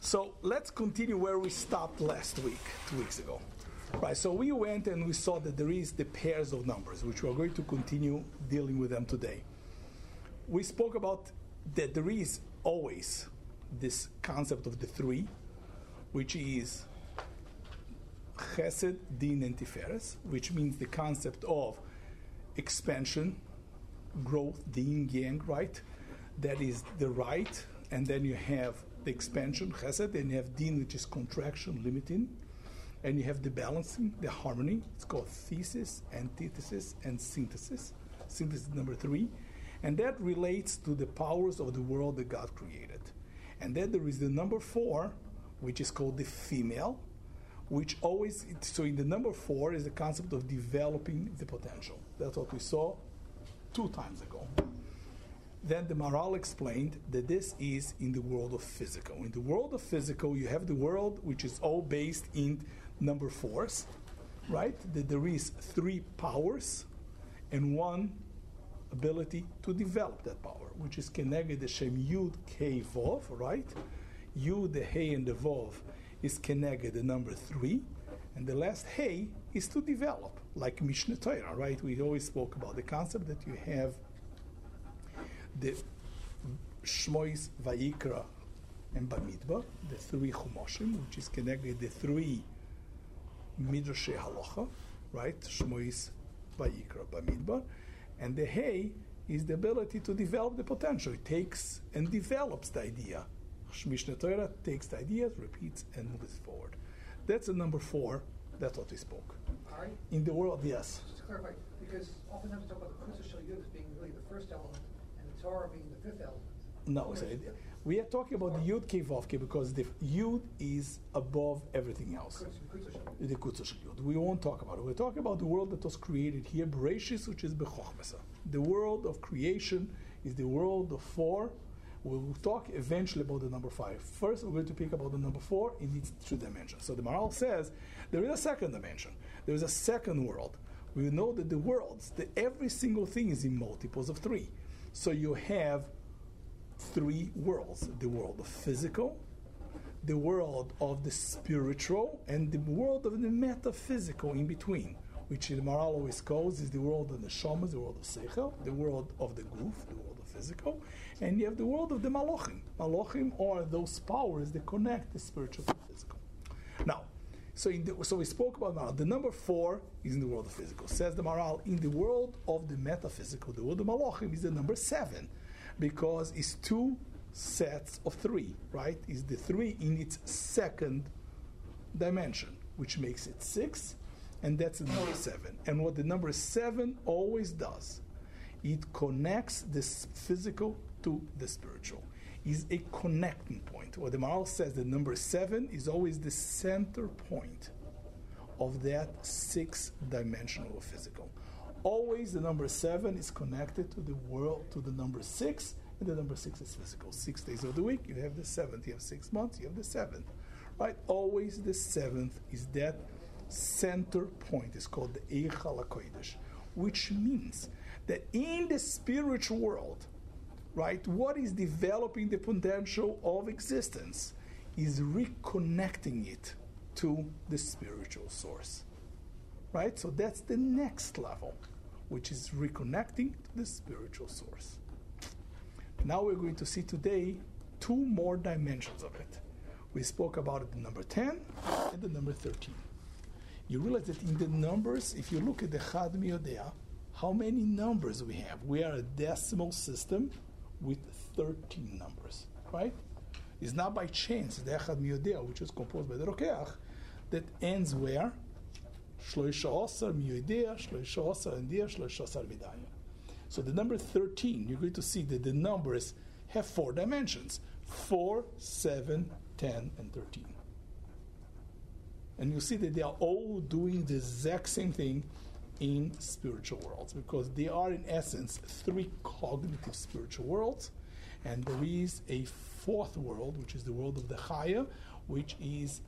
So let's continue where we stopped last week, 2 weeks ago. Right, so we went and we saw that there is the pairs of numbers, which we are going to continue dealing with them today. We spoke about that there is always this concept of the three, which is Chesed, Din, and Tiferes, which means the concept of expansion, growth, the yin yang, right? That is the right, and then you have the expansion, Chesed, and you have Din, which is contraction, limiting, and you have the balancing, the harmony. It's called thesis, antithesis, and synthesis. Synthesis number 3. And that relates to the powers of the world that God created. And then there is the number 4, which is called the female, which always, so in the number 4 is the concept of developing the potential. That's what we saw 2 times ago. Then the Maharal explained that this is in the world of physical. In the world of physical, you have the world which is all based in number 4s, right? That there is 3 powers and 1 ability to develop that power, which is Keneged the Shem Yud Kei Vov, right? Yud, the Hey, and the Vov is Keneged the number 3, and the last Hey is to develop, like Mishneh Torah, right? We always spoke about the concept that you have the Shmois, Vayikra, and Bamidbar, the 3 Chumoshim, which is Keneged the 3 Midrashei Halacha, right? Shmois, Vayikra, Bamidbar. And the Hey is the ability to develop the potential. It takes and develops the idea. Mishneh Torah takes the ideas, repeats, and moves forward. That's the number 4. That's what we spoke. All right. In the world, yes. Just to clarify, because oftentimes we talk about the Kutzah Shel Yud as being really the first element, and the Torah being the 5th element. No, so we are talking about the Yud Kei Vav Kei because the Yud is above everything else. The Kutzah Shel Yud. We won't talk about it. We're talking about the world that was created here, Bereshis, which is B'chochmasa. The world of creation is the world of 4. We will talk eventually about the number 5. First, we're going to pick about the number 4 in its 2 dimensions. So the Maharal says there is a second dimension. There is a second world. We know that the worlds, every single thing is in multiples of 3. So you have 3 worlds: the world of physical, the world of the spiritual, and the world of the metaphysical in between, which the Maharal always calls is the world of the Neshama, the world of Seichel, the world of the Guf, the world of physical, and you have the world of the Malochim. Malochim are those powers that connect the spiritual to the physical. Now, so we spoke about Maharal. The number 4 is in the world of physical. Says the Maharal, in the world of the metaphysical, the world of Malochim is the number 7, because it's 2 sets of 3, right? It's the 3 in its second dimension, which makes it 6, and that's the number 7. And what the number 7 always does, it connects this physical to the spiritual. Is a connecting point. What the Maharal says, the number 7 is always the center point of that 6-dimensional physical. Always the number 7 is connected to the world, to the number 6, and the number 6 is physical. 6 days of the week, you have the 7th. You have 6 months, you have the 7th. Right? Always the 7th is that center point. It's called the Eichal HaKodesh, which means that in the spiritual world, right, what is developing the potential of existence is reconnecting it to the spiritual source. Right? So that's the next level, which is reconnecting to the spiritual source. Now we're going to see today 2 more dimensions of it. We spoke about it, the number 10 and the number 13. You realize that in the numbers, if you look at the Chad Miyodea, how many numbers we have? We are a decimal system with 13 numbers, right? It's not by chance the Echad Miyodea, which is composed by the Rokeach, that ends where? Shloisha Osar Miyodea, Shloisha Osar Endia, Shloisha Osar Vidaya. So the number 13, you're going to see that the numbers have 4 dimensions: 4, 7, 10, and 13. And you see that they are all doing the exact same thing in spiritual worlds, because they are in essence 3 cognitive spiritual worlds, and there is a 4th world, which is the world of the Chaya, which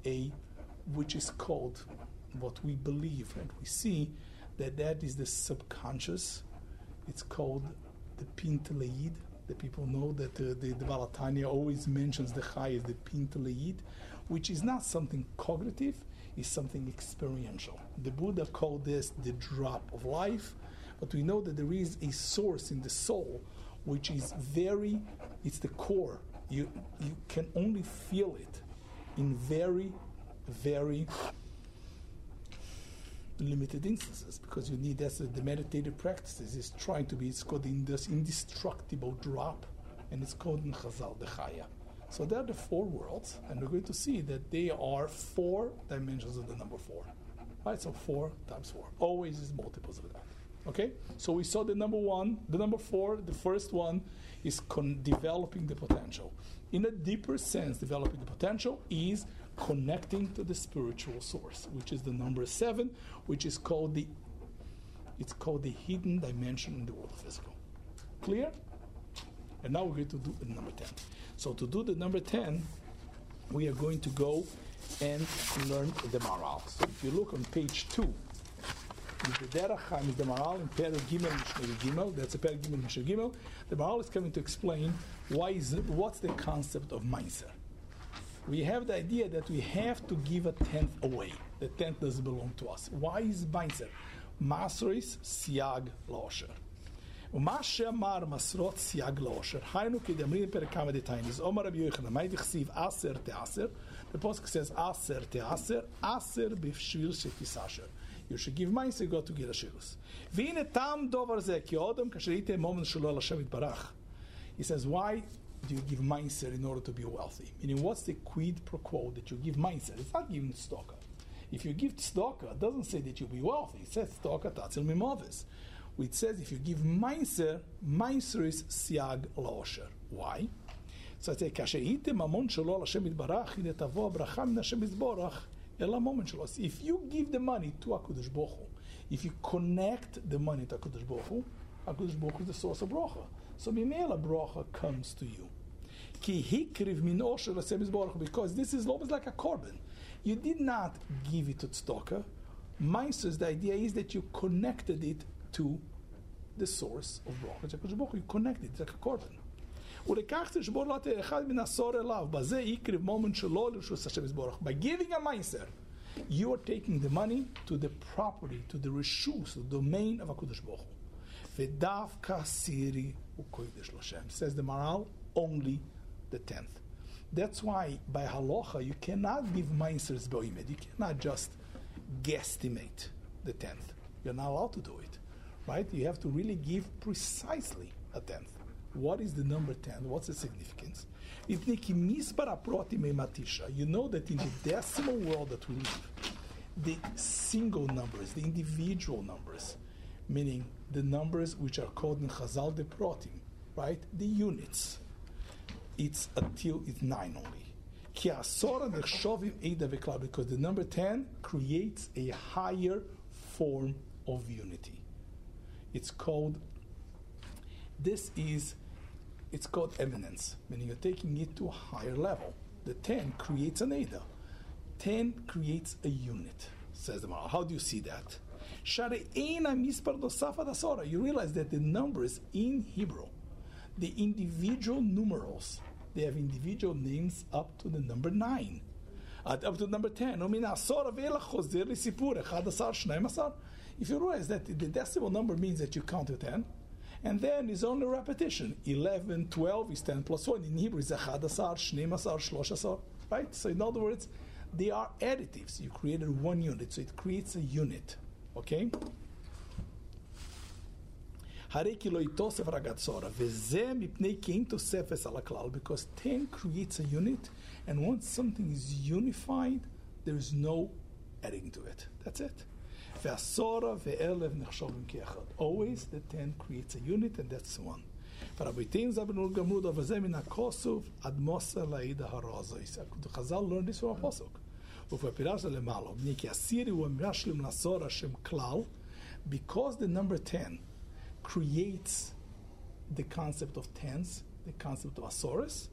is called, what we believe and we see, that is the subconscious. It's called the Pinteleid, The people know that the Balatanya always mentions the Chai as the Pinteleid, which is not something cognitive, it's something experiential. The Buddha called this the drop of life, but we know that there is a source in the soul which is it's the core. You can only feel it in very, very limited instances, because you need, that's the meditative practices is trying to be, it's called this indestructible drop, and it's called in Chazal the Chaya. So there are the four worlds, and we're going to see that they are 4 dimensions of the number 4. Right? So 4 times 4 always is multiples of that. Okay? So we saw the number 1, the number 4, the first one is developing the potential. In a deeper sense, developing the potential is connecting to the spiritual source, which is the number 7, which is called the hidden dimension in the world of physical. Clear? And now we're going to do the number 10. So to do the number 10, we are going to go and learn the Maral. So if you look on page 2, the Derech Chaim is the Maral in Perek Gimel Mishneh Gimel. That's a Perek Gimel Mishneh Gimel. The Maral is coming to explain what's the concept of Meiser. We have the idea that we have to give a 10th away. The 10th doesn't belong to us. Why is Meiser? Masris Siag Losher. ומה שאמר מסרות סייג לאושר, היינו כדאמרים פרק כמה דתייניס, אומר רבי יוחנן, מה דכסיב 10 תעשר, the Pasuk says 10 תעשר, 10 בשביל שתיסשר. You should give mine, so you got to get a shirus. והנה טעם דובר זה, כי האדם כאשר הייתי מומן שלו על השם יתברך. He says, why do you give meiser in order to be wealthy? Meaning, what's the quid pro quo that you give meiser? It's not giving tzedakah. If you give tzedakah, it doesn't say that you'll be wealthy. It says tzedakah tatzil mimovis. It says if you give meiser, meiser is siag laosher. Why? So it says, כאשר הייתם ממון שלו על השם יתברך, הנה תבוא הברכה מן השם יתברך אל המומן שלו. If you give the money to HaKadosh Baruch Hu, if you connect the money to HaKadosh Baruch Hu is the source of bracha. So Mimela bracha comes to you. Ki hikriv min osher l'Hashem yisborach, because this is almost like a korban. You did not give it to tzedakah. Meiser, the idea is that you connected it to the source of bracha. You connected it, it's like a korban. By giving a meiser, you are taking the money to the property, to the reshus, the domain of HaKadosh Baruch Hu. V'davka siri u'kodesh l'Hashem. Says the Maral, only the 10th. That's why by halacha you cannot give meisers be'imed. You cannot just guesstimate the 10th. You're not allowed to do it, right? You have to really give precisely a 10th. What is the number 10? What's the significance? You know that in the decimal world that we live, the single numbers, the individual numbers, meaning the numbers which are called in Chazal the protim, right? The units. It's 9 only. Because the number 10 creates a higher form of unity. It's called eminence, meaning you're taking it to a higher level. The 10 creates an Eda. 10 creates a unit, says the Maral. How do you see that? You realize that the numbers in Hebrew, the individual numerals, they have individual names up to the number 9. Up to number 10. If you realize that the decimal number means that you count to 10, and then it's only repetition. 11, 12 is 10 plus 1. In Hebrew, it's 11, 12, 13. Right? So in other words, they are additives. You created one unit, so it creates a unit. Okay? Because 10 creates a unit, and once something is unified, there is no adding to it. That's it. Always the 10 creates a unit, and that's one. Chazal learned this from a pasuk. Because the number 10 creates the concept of tens, the concept of asoros,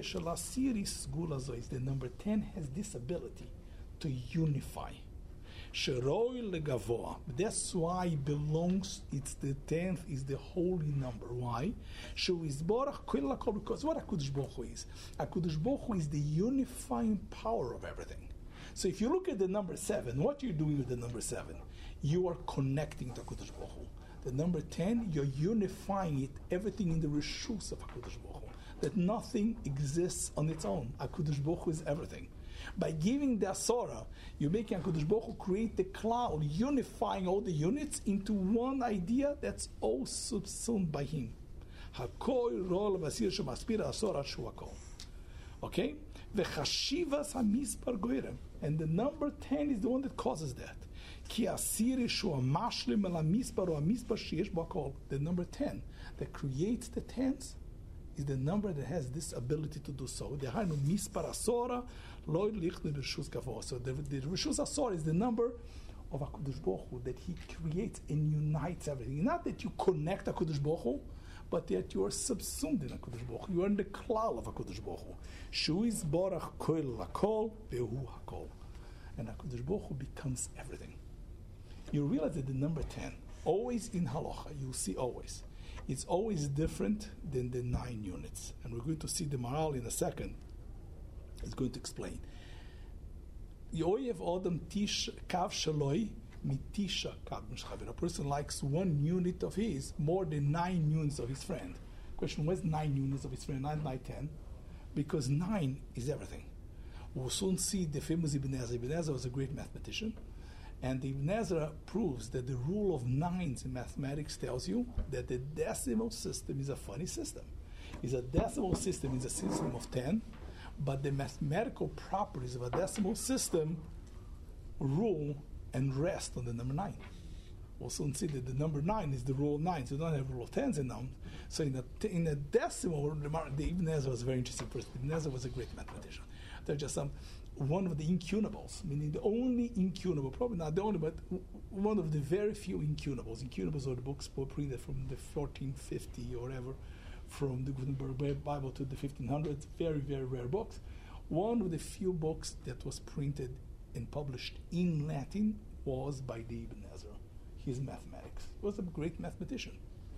the number 10 has this ability to unify. Sheroi legavoa. That's why it belongs. It's the 10th is the holy number. Why? Shu is borach kol hakol, because what HaKadosh Baruch Hu is? HaKadosh Baruch Hu is the unifying power of everything. So if you look at the number 7, what you're doing with the number 7? You are connecting to HaKadosh Baruch Hu. The number 10, you're unifying it, everything in the reshus of HaKadosh Baruch Hu. That nothing exists on its own. HaKadosh Baruch Hu is everything. By giving the Asora, you're making HaKadosh Baruch Hu create the cloud, unifying all the units into one idea that's all subsumed by him. Hakol rol vasir shemaspira Asora shuakol. Okay? V'chashivas hamispar goyrem. And the number 10 is the one that causes that. Ki asiri shu amashlim el hamispar or hamispar sheyesh bakol. The number 10 that creates the tens is the number that has this ability to do so. The mispar asora lo lichne reshus gavoa. So the reshus asora is the number of HaKadosh Baruch Hu, that he creates and unites everything. Not that you connect HaKadosh Baruch Hu, but that you are subsumed in HaKadosh Baruch Hu. You are in the klal of HaKadosh Baruch Hu. Shu is borach kol hakol vehu hakol. And HaKadosh Baruch Hu becomes everything. You realize that the number 10, always in halacha, you see always, it's always different than the 9 units. And we're going to see the Maharal in a second. It's going to explain. Yoyev Odom Tish Kav Shaloi Mitisha Kav Mishchavir. A person likes 1 unit of his more than 9 units of his friend. Question, where's 9 units of his friend? 9, 10. Because 9 is everything. We'll soon see the famous Ibn Ezra. Ibn Ezra was a great mathematician. And Ibn Ezra proves that the rule of 9s in mathematics tells you that the decimal system is a funny system. It's a decimal system, is a system of 10, but the mathematical properties of a decimal system rule and rest on the number 9. We'll soon see that the number 9 is the rule of 9, so you don't have rule of 10s in them. So in a decimal, the Ibn Ezra was a very interesting person. Ibn Ezra was a great mathematician. They're just one of the incunables, meaning the only incunable, probably not the only, but one of the very few incunables. Incunables are the books printed from the 1450 or whatever, from the Gutenberg Bible to the 1500s, very, very rare books. One of the few books that was printed and published in Latin was by the Ibn Ezra, his mathematics. He was a great mathematician.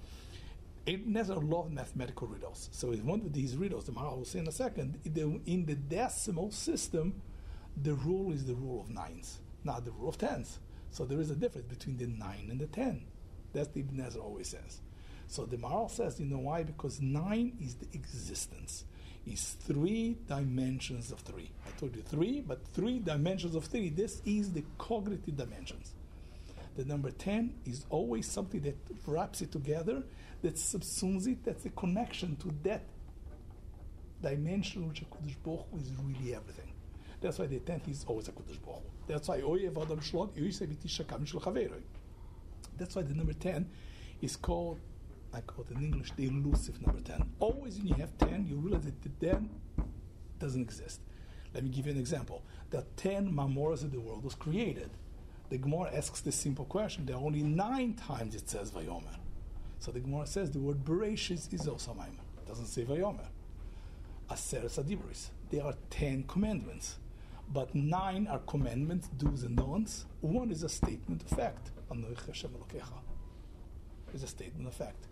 Ibn Ezra loved mathematical riddles. So in one of these riddles, the Maharal will say in a second, in the decimal system, the rule is the rule of 9s, not the rule of 10s. So there is a difference between the 9 and the 10. That's what Ibn Ezra always says. So the Maharal says, you know why? Because 9 is the existence. It's 3 dimensions of 3. I told you 3, but 3 dimensions of 3. This is the cognitive dimensions. The number 10 is always something that wraps it together, that subsumes it, that's the connection to that dimension which HaKadosh Baruch Hu is really everything. That's why the 10th is always HaKadosh Baruch Hu. That's why Oyev Adam Shlot, Yoyse V'tisha Kam Shel Chaveroi. That's why the number 10 is called, I call it in English, the elusive number 10. Always when you have 10, you realize that the 10 doesn't exist. Let me give you an example. The 10 Mamoras of the world was created. The Gemara asks this simple question. There are only 9 times it says Vayomer. So the Gemara says the word Bereshis is also Maimer. It doesn't say Vayomer. Aseres Adibris. There are 10 commandments. But 9 are commandments, do's and don'ts. 1 is a statement of fact. Anoich Hashem Elokecha is a statement of fact.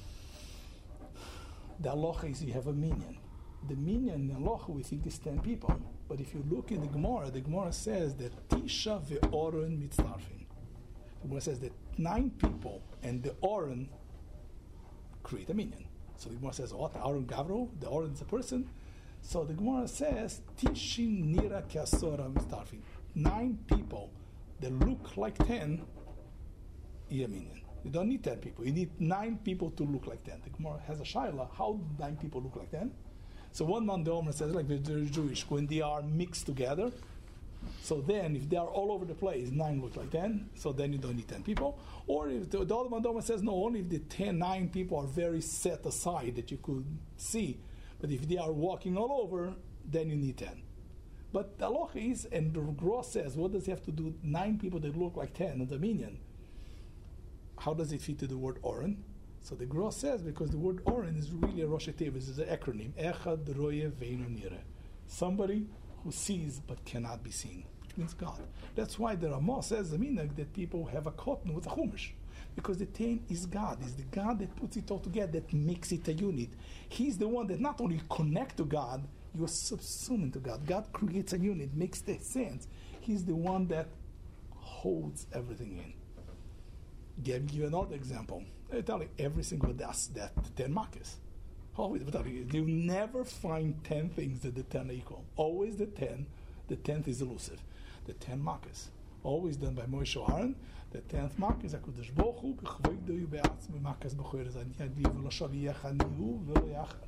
The halacha is you have a minyan. The minyan in halacha we think is 10 people. But if you look in the Gemara says that Tisha ve'oren mitztarfin. The Gemara says that 9 people and the oren create a minyan. So the Gemara says, what? Aaron Gavro? The oren is a person. So the Gemara says, Tishin nira kasora mitztarfin. 9 people that look like 10 is a minyan. You don't need 10 people. You need 9 people to look like 10. The Gemara has a shaila. How do 9 people look like 10? So one man, the Omer says, like they're Jewish, when they are mixed together, so then if they are all over the place, 9 look like 10, so then you don't need 10 people. Or if the other man, the Omer says, no, only if the 9 people are very set aside that you could see, but if they are walking all over, then you need 10. But the halacha is, and the Gross says, what does he have to do? 9 people that look like 10 in the minyan. How does it fit to the word Oren? So the Gross says, because the word Oren is really a Rosh Tevis, it's an acronym. Echad Roye Veinu Nire. Somebody who sees but cannot be seen. Which means God. That's why the Ramah says the minhag that people have a cotton with a chumash. Because the 10 is God. Is the God that puts it all together, that makes it a unit. He's the one that not only connect to God, you are subsuming to God. God creates a unit, makes the sense. He's the one that holds everything in. Give you another example. I tell you, every single das that 10 makkos. Always, you never find 10 things that the 10 are equal. Always the 10. The 10th is elusive. The 10 makkos. Always done by Moshe Aaron. The 10th makkah is HaKadosh Baruch Hu b'chvoido yu be'atzmi makkos b'choyer zan yadi v'lo shaviyach anihu v'lo yachar.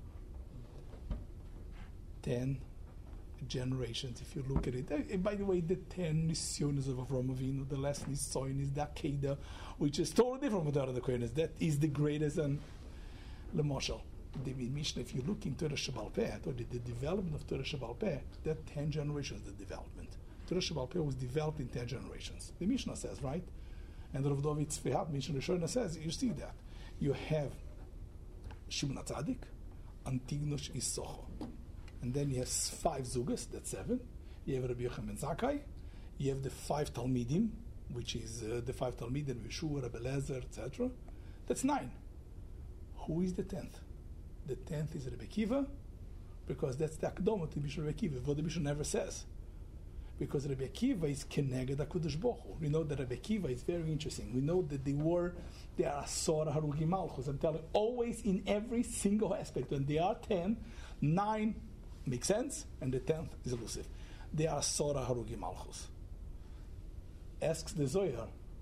10 generations, if you look at it. And by the way, the 10 nisyonos of Avraham Avinu, the last nisoyon is the Akedah, which is totally different from the other Kohenes. That is the greatest. And Lemoshel, the Mishnah, if you look into Torah Sheba'al Peh, or the development of Torah Sheba'al Peh, that 10 generations, the development. Torah Sheba'al Peh was developed in 10 generations. The Mishnah says, right? And Rav David Tzvihat, Mishnah Rishona says, you see that. You have Shimon HaTzadik, Antignosh Isocho. And then you have 5 Zugas, that's 7. You have Rabbi Yochanan ben Zakkai. You have the 5 Talmidim, which is the 5 Talmidim, Yeshua, Rabbi Eliezer, etc. That's 9. Who is the 10th? The 10th is Rabbi Akiva, because that's the Akdoma to Bishul Rabbi Akiva, what the Bishul never says. Because Rabbi Akiva is Keneged HaKadosh Baruch Hu. We know that Rabbi Akiva is very interesting. We know that they are Asora Harugi Malchus. I'm telling you, always in every single aspect. When they are 10, 9 makes sense, and the 10th is elusive. They are Asora Harugi Malchus. Asks the Zohar,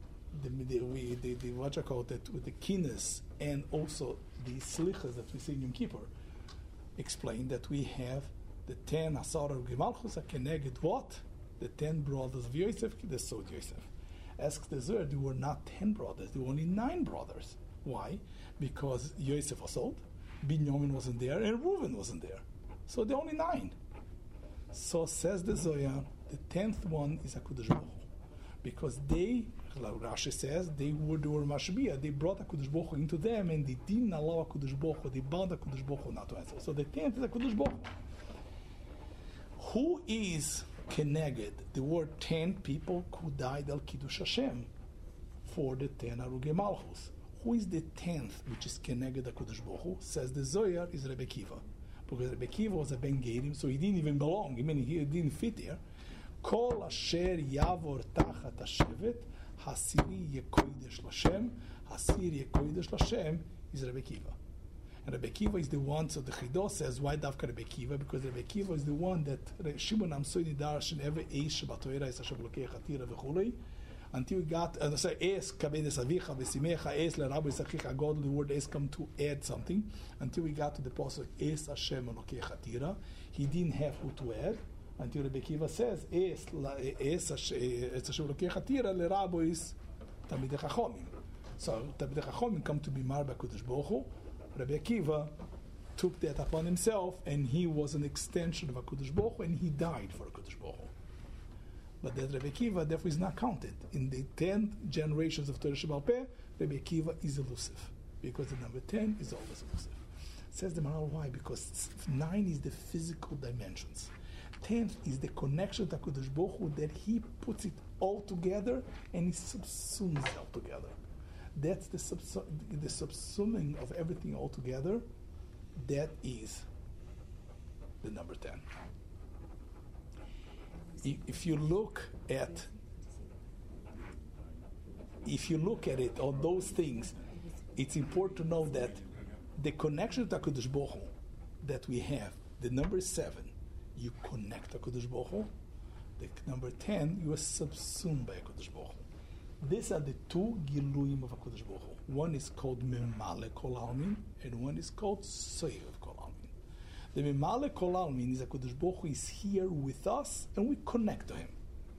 what you call it, with the Kines and also the Slichas that we see in Yom Kippur, explain that we have the 10 Asara Harugi Malchus, Keneged what? The 10 brothers of Yosef, the Sod Yosef. Asks the Zohar, there were not 10 brothers, there were only 9 brothers. Why? Because Yosef was old, Binyamin wasn't there, and Reuven wasn't there. So there are only 9. So says the Zohar, the 10th one is HaKadosh Baruch Hu. Because they, like Rashi says, they were Mashbiah. They brought HaKadosh Baruch Hu into them, and they didn't allow HaKadosh Baruch Hu. They bound HaKadosh Baruch Hu not to answer. So the 10th is HaKadosh Baruch Hu. Who is Keneged? There were 10 people who died al Kiddush Hashem for the 10 Arugei Malchus. Who is the 10th, which is Keneged HaKadosh Baruch Hu? Says the Zohar, is Rebbe Kiva. Because Rebbe Kiva was a Ben Gerim, so he didn't even belong. I mean, he didn't fit there. Kol asher yavor tachat hashevet, hasiri yekoidesh Lashem, hasiri yekoidesh Lashem is Rebbe Kiva. And Rebbe Kiva is the one, so the Chido says, why Davka Rebbe Kiva? Because Rebbe Kiva is the one that Shimon Amsoi Nidar Shen Eve Eish Batoira is Hashem Lokei Chatira V'chulei, until we got, say, Es kabedes avicha v'simecha es l'rabu yisachicha God, the word es come to add something, until we got to the pasuk Es Hashem Elokei Chatira. He didn't have who to add, until Rebbe Kiva says, Es Hashem Elokei Chatira, l'rabu is Talmidei Chachomim. So Talmidei Chachomim come to be mar b'Kodesh Baruch Hu. Rebbe Kiva took that upon himself, and he was an extension of HaKadosh Baruch Hu, and he died for HaKadosh Baruch Hu. But that Rebbe Kiva, therefore, is not counted. In the 10 generations of Torah Sheba'al Peh, Rebbe Kiva is elusive, because the number 10 is always elusive. Says the Maharal, why? Because 9 is the physical dimensions. 10th is the connection to HaKadosh Baruch Hu, that he puts it all together, and he subsumes it all together. That's the subsuming of everything all together. That is the number 10. If you look at it, all those things, it's important to know that the connection to HaKadosh Baruch Hu that we have, the number 7, you connect to HaKadosh Baruch Hu. The number 10, you are subsumed by HaKadosh Baruch Hu. These are the 2 Giluim of HaKadosh Baruch Hu. One is called Memale Kol Almin, and one is called Soyev Kol Almin. The Memale Kol Almin is HaKadosh Baruch Hu is here with us, and we connect to Him.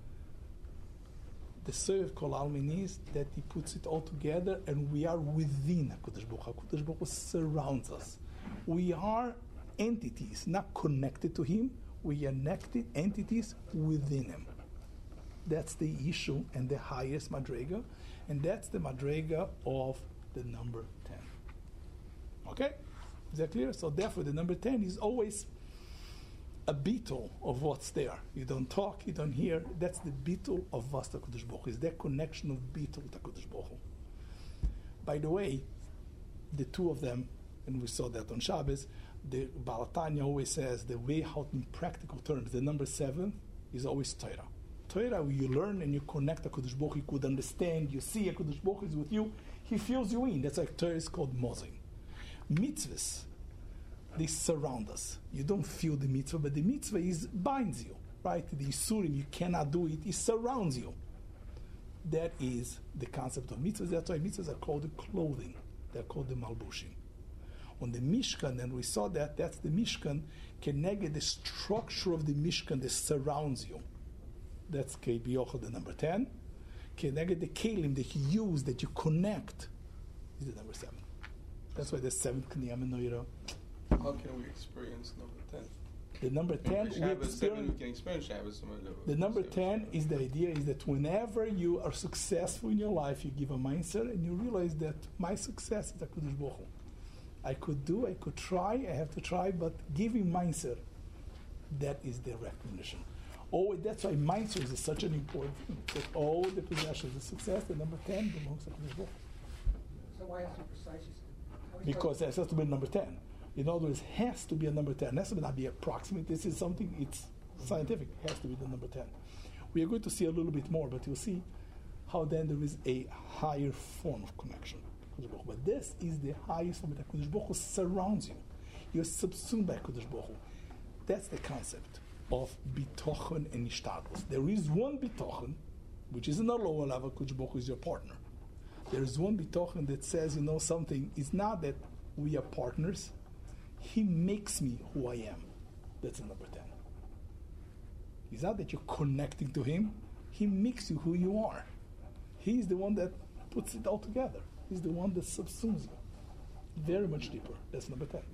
The Soyev Kol Almin is that He puts it all together, and we are within HaKadosh Baruch Hu. HaKadosh Baruch Hu surrounds us. We are entities, not connected to Him. We are entities within Him. That's the issue and the highest madrega, and that's the madrega of the number 10. Okay? Is that clear? So therefore the number 10 is always a beetle of what's there. You don't talk, you don't hear. That's the beetle of Vasta Kodesh Baruch Hu. It's that connection of beetle to Kodesh Baruch Hu. By the way, the two of them, and we saw that on Shabbos, the Balatanya always says the way how in practical terms, the number 7 is always Torah. Torah, where you learn and you connect to Kodesh Baruch Hu, you could understand, you see a Kodesh Baruch Hu is with you, he fills you in. That's why Torah is called Mozin. Mitzvahs, they surround us. You don't feel the mitzvah, but the mitzvah binds you, right? The Isurim, you cannot do it, it surrounds you. That is the concept of mitzvahs. That's why mitzvahs are called the clothing. They're called the malbushim. On the Mishkan, and we saw that's the Mishkan, keneged the structure of the Mishkan that surrounds you. That's Kebiyochel, the number 10. Keneged the kelim that you use, that you connect, is the number 7. That's why the 7th Kniyam and Noira. How can we experience number 10? The number 10, we can experience Shabbos. The number 10 is the idea is that whenever you are successful in your life, you give a mindset and you realize that my success is HaKadosh Baruch Hu. I could try, I have to try, but giving mindset, that is the recognition. Oh, that's why mindset is such an important thing. That all the possessions of success, the number 10 belongs to HaKadosh Baruch Hu. So why is it precise? Because it has to be number 10. In other words, it has to be a number 10. It has to not be approximate. This is something, it's scientific. It has to be the number 10. We are going to see a little bit more, but you'll see how then there is a higher form of connection. But this is the highest form that Kodesh Baruch Hu surrounds you. You're subsumed by Kodesh Baruch Hu. That's the concept of bitochen and ishtadlus. There is one bitochen, which is in a lower level, Kodesh Baruch Hu is your partner. There is one bitochen that says, something. It's not that we are partners. He makes me who I am. That's number 10. It's not that you're connecting to him. He makes you who you are. He's the one that puts it all together. He's the one that subsumes you. Very much deeper. That's number 10.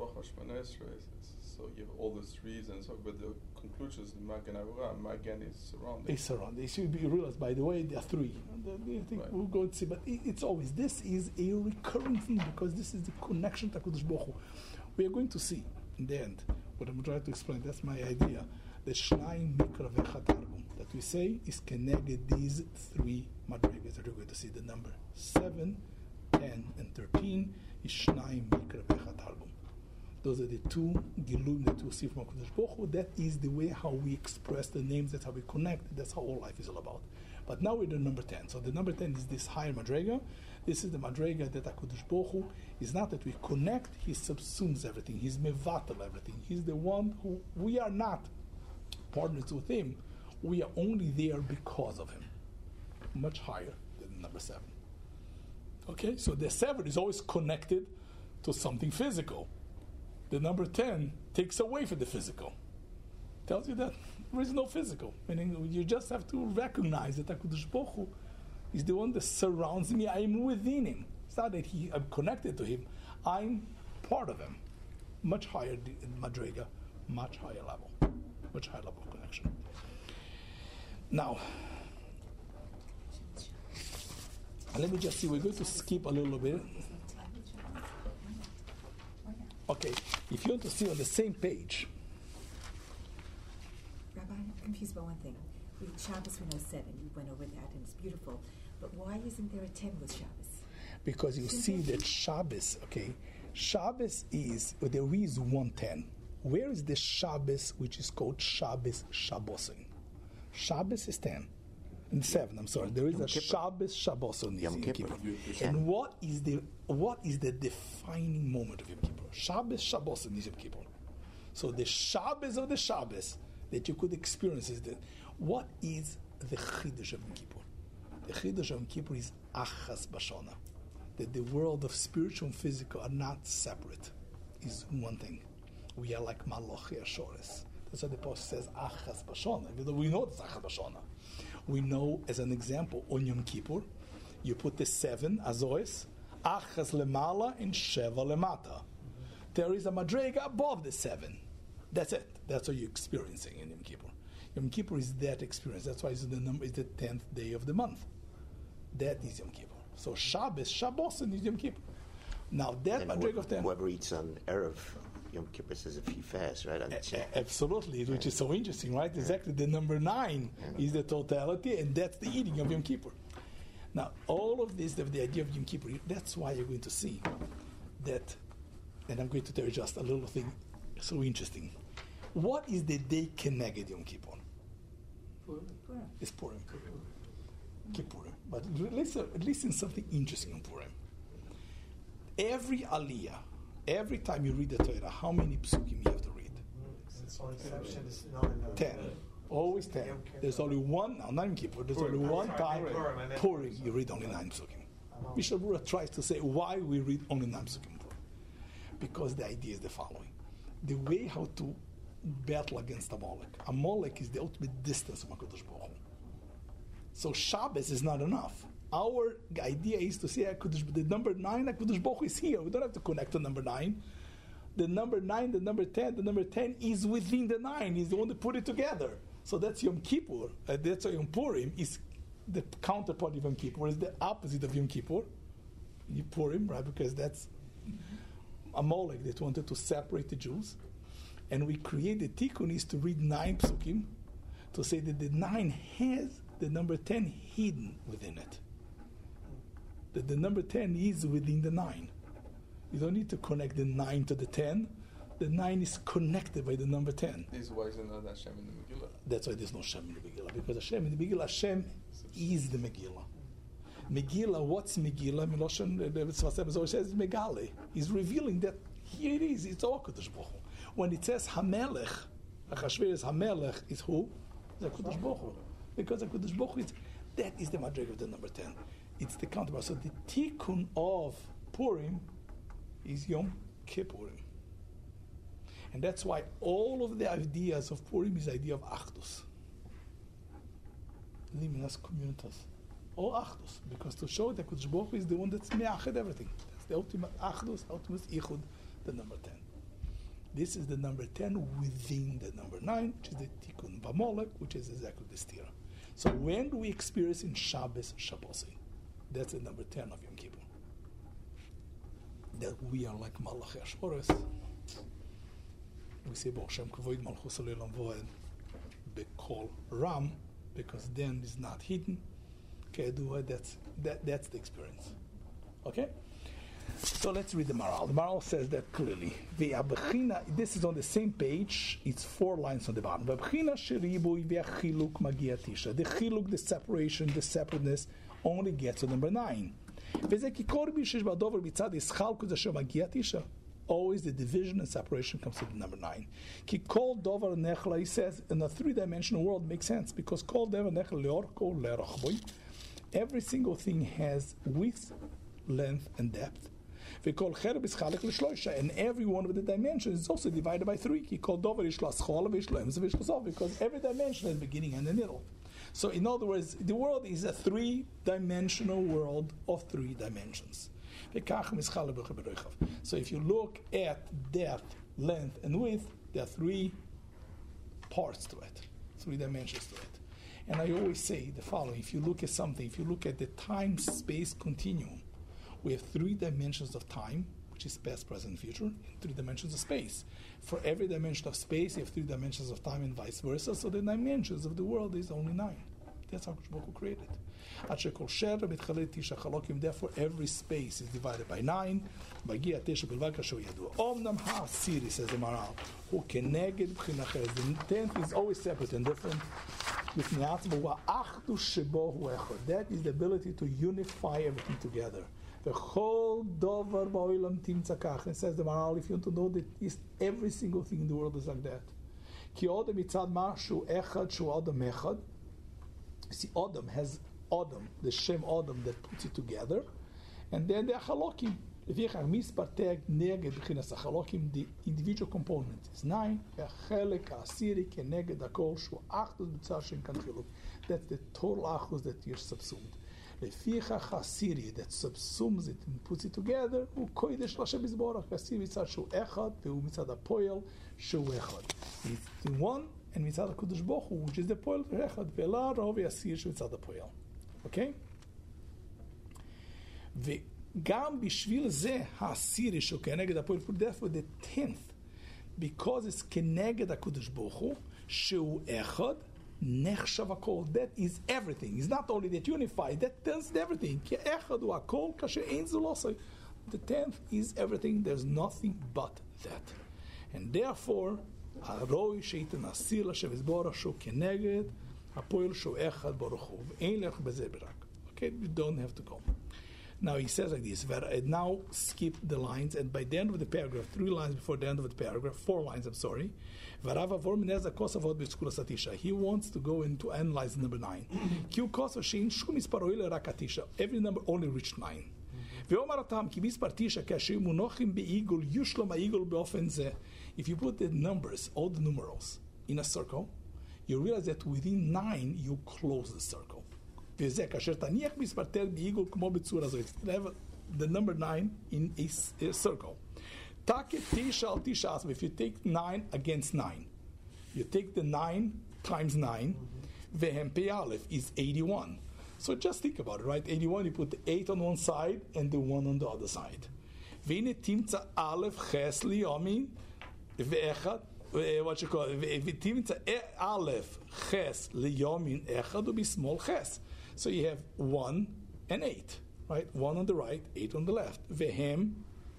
So you have all these reasons, but the conclusion is Magen Avura. Magen is surrounded. It's surrounded. It should be realized, by the way, there are 3. I think we'll go and see. But it's always, this is a recurring thing because this is the connection to HaKadosh Baruch Hu. We are going to see in the end, what I'm trying to explain, that's my idea, the Shnayim Mikra V'Echad Targum, that we say is connected these 3 madrigas that we're going to see. The number 7, 10, and 13 is Shnayim Mikra V'Echad Targum. Those are the 2 Gilum, the 2 Sifrim HaKadosh Baruch Hu. That is the way how we express the names, that's how we connect, that's how all life is all about. But now we're the number 10. So the number 10 is this higher madriga. This is the madriga that HaKadosh Baruch Hu is not that we connect, he subsumes everything. He's mevatel everything. He's the one who, we are not partners with him. We are only there because of him. Much higher than number 7. Okay, so the 7 is always connected to something physical. The number 10 takes away from the physical. Tells you that there is no physical. Meaning you just have to recognize that HaKadosh Baruch Hu is the one that surrounds me. I am within him. It's not that I'm connected to him. I'm part of him. Much higher in Madriga, much higher level. Much higher level of connection. Now, let me just see. We're going to skip a little bit. Okay, if you want to see on the same page. Rabbi, I'm confused by one thing. Shabbos we know 7. You went over that and it's beautiful. But why isn't there a 10 with Shabbos? Because you see that Shabbos, Shabbos is, there is 110. Where is the Shabbos which is called Shabbos Shabbosin? Shabbos is 10. And 7, I'm sorry. There is a Shabbos Shabbosin Yom Kippur. And what is the defining moment of Yom Kippur? Shabbos Shabbosin is Yom Kippur. So the Shabbos of the Shabbos that you could experience is that. What is the Chidush of Yom Kippur? The Chidush of Yom Kippur is Achas Bashana. That the world of spiritual and physical are not separate. Is one thing. We are like Malochi Ashores. That's why the Apostle says Achas Bashana. Even though we know it's Achas Bashana. We know, as an example, on Yom Kippur, you put the 7 Azois, Achas Lemala and Sheva Lemata. There is a Madrega above the 7. That's it. That's what you're experiencing in Yom Kippur. Yom Kippur is that experience. That's why it's the 10th day of the month. That is Yom Kippur. So Shabbos is Yom Kippur. Now that Madrega of 10. Whoever eats on Erev Yom Kippur says if you fast, right? On the check. Absolutely, which is so interesting, right? Exactly, the number 9 is the totality, and that's the eating of Yom Kippur. Now, all of this, the idea of Yom Kippur, that's why you're going to see that, and I'm going to tell you just a little thing so interesting. What is the day Keneged Yom Kippur? It's Purim. Kippurim. But listen something interesting on Purim. Every aliyah, every time you read the Torah, how many psukim you have to read? Exception is 10. Always 10. There's only one, now not Yom Kippur, there's only one time, Purim, you read only 9 psukim. Mishabura tries to say why we read only 9 psukim Purim. Because the idea is the following. The way how to battle against Amalek. Amalek is the ultimate distance from HaKadosh Baruch Hu. So Shabbos is not enough. Our idea is to say the number 9, HaKadosh Baruch Hu is here. We don't have to connect to number 9. The number 9, the number 10 is within the 9. He's the one that put it together. So that's Yom Kippur. That's why Yom Purim is the counterpart of Yom Kippur. It's the opposite of Yom Kippur. Purim, right? Because that's Amalek that wanted to separate the Jews. And we created tikkun is to read 9 psukim to say that the 9 has the number 10 hidden within it. That the number 10 is within the 9. You don't need to connect the 9 to the 10. The 9 is connected by the number 10. This is why is not Hashem in the Megillah. That's why there's no Hashem in the Megillah. Because Hashem in the Megillah, Hashem is the Megillah. Megillah, what's Megillah? Miloshan, the Tzvah always says, Megale. He's revealing that here it is, it's all Kadosh Baruch Hu. When it says Hamelech, Achashverosh Hamelech is who? The HaKadosh Baruch Hu. Because HaKadosh Baruch Hu, that is the madrig of the number 10. It's the counterpart. So the tikkun of Purim is Yom Kippurim. And that's why all of the ideas of Purim is the idea of Achdus. Liminas communitas. All Achdus. Because to show that HaKadosh Baruch Hu is the one that's me'ached everything. That's the ultimate Achdus, ultimate Ichud, the number 10. This is the number 10 within the number 9, which is the Tikkun B'Molek, which is exactly the stira. So when do we experience in Shabbos, Shabbosin? That's the number 10 of Yom Kippur. That we are like Malachi Ashores. We say, Bo Hashem Kavoid Malchus Alelam Voed Bekol Ram, because then it's not hidden. Kedua, that's the experience. Okay? So let's read the Maral. The Maral says that clearly. This is on the same page. It's 4 lines on the bottom. The chiluk, the separation, the separateness, only gets to number 9. Always the division and separation comes to the number 9. He says in a 3-dimensional world makes sense because every single thing has width, length, and depth. And every one of the dimensions is also divided by 3. Because every dimension has a beginning and a middle. So in other words, the world is a 3-dimensional world of 3 dimensions. So if you look at depth, length, and width, there are 3 parts to it, 3 dimensions to it. And I always say the following: if you look at something, if you look at the time-space continuum, we have 3 dimensions of time, which is past, present, future, and 3 dimensions of space. For every dimension of space, you have 3 dimensions of time and vice versa, so the dimensions of the world is only 9. That's how Baruch Hu created. Therefore, every space is divided by 9. Omnam ha'asiri, says the Maral, who keneged b'chinacher. The 10th is always separate and different. That is the ability to unify everything together. It says the Maral, if you want to know that every single thing in the world is like that. See, Adam has Adam, the Shem Adam that puts it together, and then the Achalokim. The individual component is 9. That's the total Achdus that you're subsumed. That subsumes it and puts it together. It's one, and Mitzad HaKadosh Baruch Hu, which is the Poel Echad. Ve'la Rov Yasir Mitzad HaPoel. Okay? Ve'gam b'shvil zeh ha'asiri shokeh neged HaPoel. Therefore, the 10th because it's keneged HaKadosh Baruch Hu, Shu Echad, Nechshav HaKol. That is everything. It's not only that unified, that turns everything. Ki Echad Hu HaKol, Kasher Ein Zu Losai. The 10th is everything. There's nothing but that. And therefore, Aroi Sheitan Asir Lashem Yisborach Shu Keneged HaPoel Shu Echad Baruch Hu. Ein Lech Bezeh B'Rak. Okay, you don't have to go. Now he says like this, now skip the lines, and by the end of the paragraph, 3 lines before the end of the paragraph, 4 lines, I'm sorry, he wants to go into analyze number 9. Every number only reached 9. If you put the numbers, all the numerals, in a circle, you realize that within 9, you close the circle. The number 9 in a circle. If you take 9 against 9, you take the 9 times 9, is 81. So just think about it, right? 81, you put the 8 on one side and the 1 on the other side. What you call it? Aleph ches liyomin echad will be small ches. So you have 1 and 8, right? 1 on the right, 8 on the left. Vehem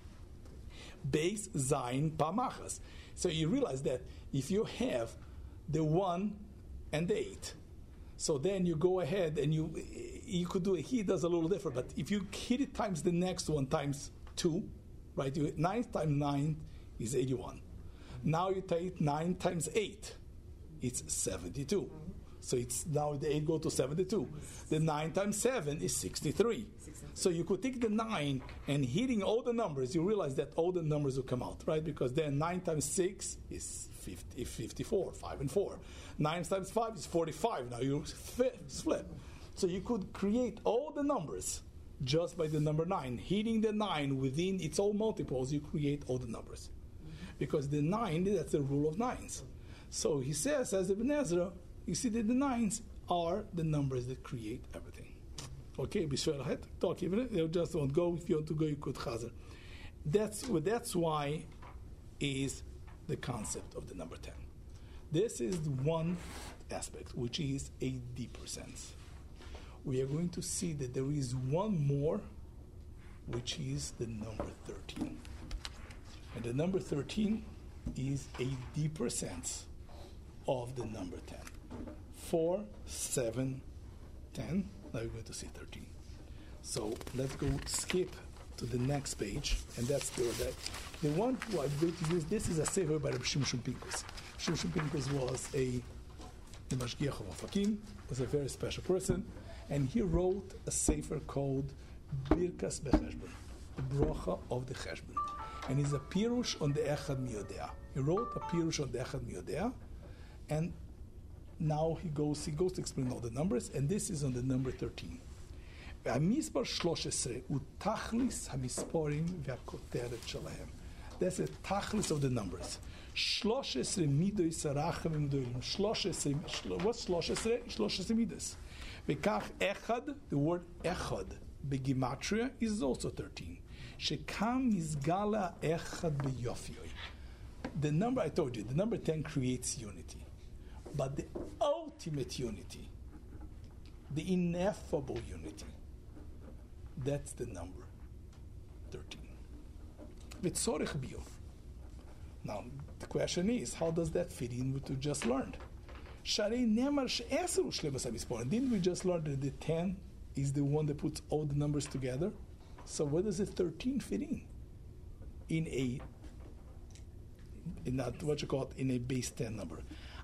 base zayin pamachas. So you realize that if you have the 1 and the 8, so then you go ahead and you could do it. He does a little different, but if you hit it times the next one times 2, right? 9 times 9 is 81. Now you take 9 times 8, it's 72. So it's now the 8 go to 72. The 9 times 7 is 63. So you could take the 9 and hitting all the numbers, you realize that all the numbers will come out, right? Because then 9 times 6 is 54, 5 and 4. 9 times 5 is 45. Now you flip. So you could create all the numbers just by the number 9. Hitting the 9 within its own multiples, you create all the numbers. Because the 9, that's the rule of 9s. So he says, as Ibn Ezra, you see that the 9s are the numbers that create everything. Okay, talk even. You just don't go. If you want to go, you could chazer. That's why is the concept of the number 10. This is one aspect, which is a deeper sense. We are going to see that there is one more, which is the number 13. And the number 13 is a deeper sense of the number 10. 4, 7, 10. Now we're going to see 13. So let's go skip to the next page, and that's the one who I'm going to use. This is a sefer by Rabbi Shimshon Pinkus. Shimshon Pinkus was the Mashgiach of Ofakim, was a very special person, and he wrote a sefer called Birkas Becheshbon, the Bracha of the Cheshbon. And he's a pirush on the Echad Miyodea. He wrote a pirush on the Echad Miyodea, and now he goes to explain all the numbers, and this is on the number 13. והמספר 13 הוא תכליס המספורים והכותרת שלהם. That's the tachlis of the numbers. 13 מידוס הרחמים גדולים. 13, what's 13? 13 מידוס. וכך אחד, the word אחד בגימטריה is also 13. שכאן מסגל האחד ביופיוי. The number I told you, the number 10 creates unity. But the ultimate unity, the ineffable unity, that's the number 13. V'tzorech bio. Now, the question is, how does that fit in with what we just learned? Didn't we just learn that the 10 is the one that puts all the numbers together? So where does the 13 fit in? In a base 10 number.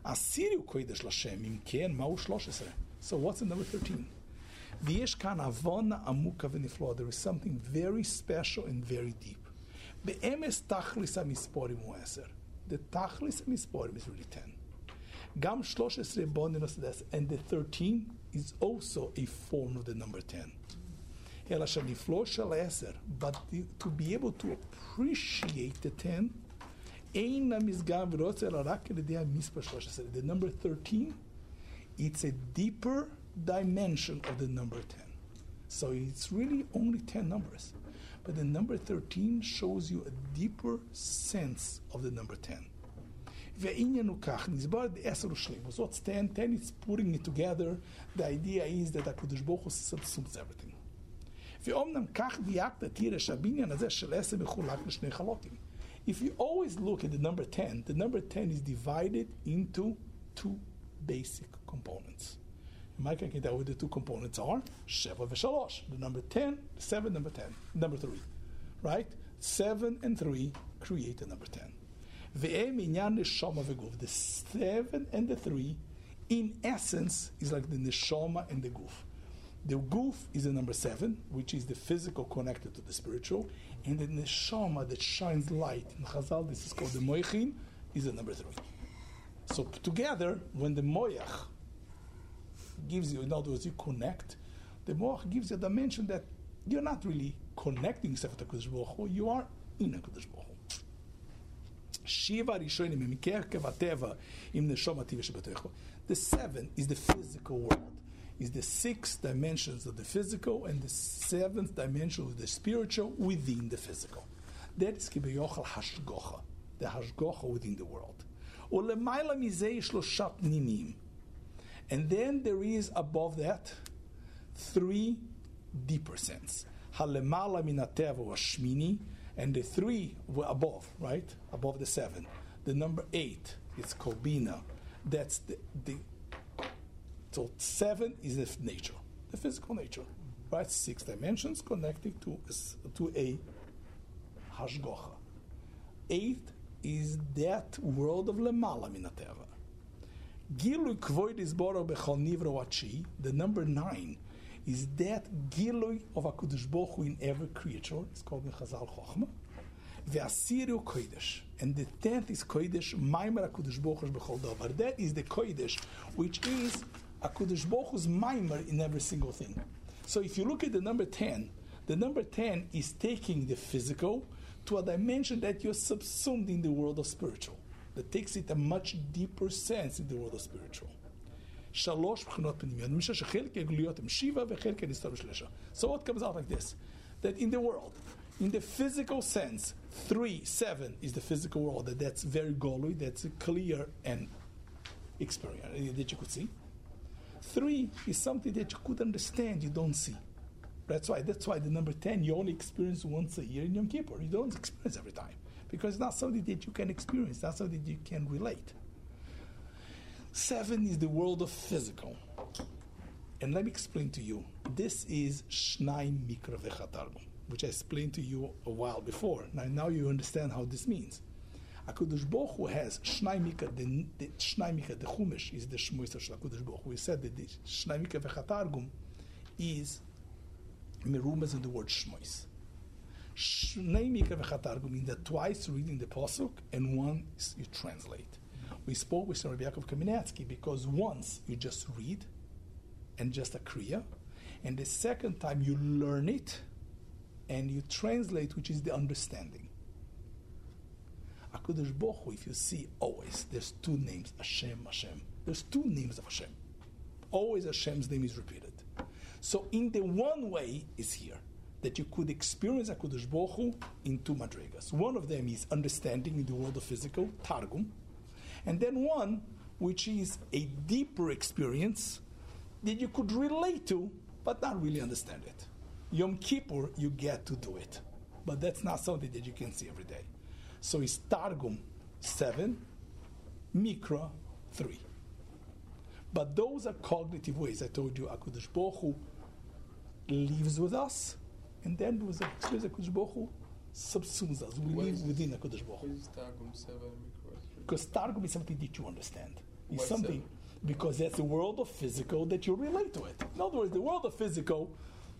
So what's the number 13? There is something very special and very deep. The tachlis hamisporim is really 10. And the 13 is also a form of the number 10. But to be able to appreciate the 10, the number 13, it's a deeper dimension of the number 10. So it's really only 10 numbers. But the number 13 shows you a deeper sense of the number 10. Ve'inyan ukach, nizbar the eser u'shleimus. What's 10? 10 is putting it together. The idea is that HaKadosh Baruch Hu subsumes everything. ואומנם כך דייקת תראה שהבניין הזה של 10 מחולק לשני חלקים. If you always look at the number 10, the number 10 is divided into two basic components. Mike, I can tell what the two components are. 7 ו-3. The number 10, 7, number 10, number 3. Right? 7 and 3 create the number 10. והם עניין נשמה וגוף. The 7 and the 3, in essence, is like the neshama and the guf. The guf is the number 7, which is the physical connected to the spiritual, and the neshama that shines light. In Chazal, this is called the moichin, is the number 3. So together, when the moyach gives you, in other words, you connect, the moach gives you a dimension that you're not really connecting yourself to HaKadosh Baruch Hu, you are in HaKadosh Baruch Hu. Shiva Rishonim Mikher Kevateva Im Neshama Tiva Shebetecho. The 7 is the physical world. Is the 6 dimensions of the physical and the 7th dimension of the spiritual within the physical. That is Kibeyochel Hashgocha, the Hashgocha within the world. Ulemaila Mizei Shloshat Nimim. And then there is above that 3 deeper sense. Halemala Minateva Washmini, and the 3 were above, right? Above the 7. The number 8 is Kobina. That's the so 7 is the nature, the physical nature, right? 6 dimensions connected to a hashgocha. 8 is that world of lemala minateva. Gilui kvoid is boro bechol nivro achi. The number 9 is that gilui of HaKadosh Baruch Hu in every creature. It's called in Chazal Chochma. Ve'asiru kodesh, and the 10th is kodesh. Maimer HaKadosh Baruch Hu bechol davar. That is the kodesh, which is HaKadosh Baruch Hu's maimer in every single thing. So if you look at the number 10, the number 10 is taking the physical to a dimension that you're subsumed in the world of spiritual. That takes it a much deeper sense in the world of spiritual. So what comes out like this? That in the world, in the physical sense, 3, 7 is the physical world. That's very golui, that's clear and experience that you could see. 3 is something that you could understand, you don't see. That's why the number 10 you only experience once a year in Yom Kippur. You don't experience every time. Because it's not something that you can experience, not something that you can relate. 7 is the world of physical. And let me explain to you. This is Shnai Mikra Vechatargum, which I explained to you a while before. Now you understand how this means. HaKadosh Baruch Hu has Shnai Mikra, the Shnai Mikra, the Chumash is the Shmois of HaKadosh Baruch Hu. We said that the Shnai Mikra Vechatargum is merumas in the word Shmois. Shnei Mikra Vechatargum means that twice reading the pasuk and once you translate. We spoke with Rabbi Yaakov Kamenetsky because once you just read and just a kriya, and the second time you learn it and you translate, which is the understanding. HaKadosh Baruch Hu, if you see always, there's 2 names, Hashem, Hashem. There's 2 names of Hashem. Always Hashem's name is repeated. So in the one way is here, that you could experience HaKadosh Baruch Hu in 2 madrigas. One of them is understanding in the world of physical, Targum, and then one which is a deeper experience that you could relate to, but not really understand it. Yom Kippur, you get to do it, but that's not something that you can see every day. So it's Targum 7, Mikra 3. But those are cognitive ways. I told you HaKadosh Baruch Hu lives with us, and then there was a experience HaKadosh Baruch Hu subsumes us. We live within HaKadosh Baruch Hu. What is Targum 7 Mikra 3? Because Targum is something that you understand. It's Why something 7? Because that's the world of physical that you relate to it. In other words, the world of physical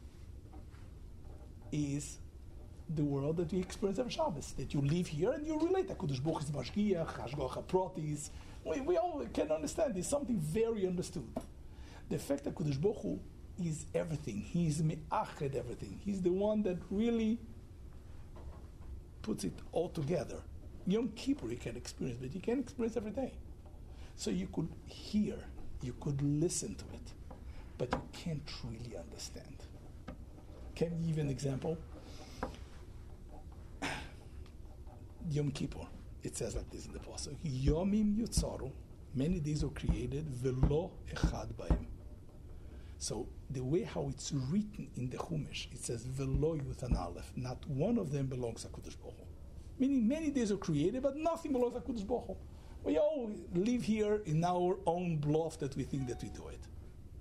is the world that we experience every Shabbos. That you live here and you relate. HaKadosh Baruch Hu is Mashgiach, Hashgacha Protis. We all can understand. It's something very understood. The fact that HaKadosh Baruch Hu is everything. He is me'ached everything. He's the one that really puts it all together. Yom Kippur you can experience, but you can't experience every day. So you could hear, you could listen to it, but you can't really understand. Can you give an example? Yom Kippur it says like this in the pasuk: Yomim yutzaru, many days were created, velo echad b'hem. So the way how it's written in the Chumash, it says velo with an aleph. Not one of them belongs to HaKadosh Baruch Hu. Meaning many days are created, but nothing belongs to HaKadosh Baruch Hu. We all live here in our own bluff that we think that we do it.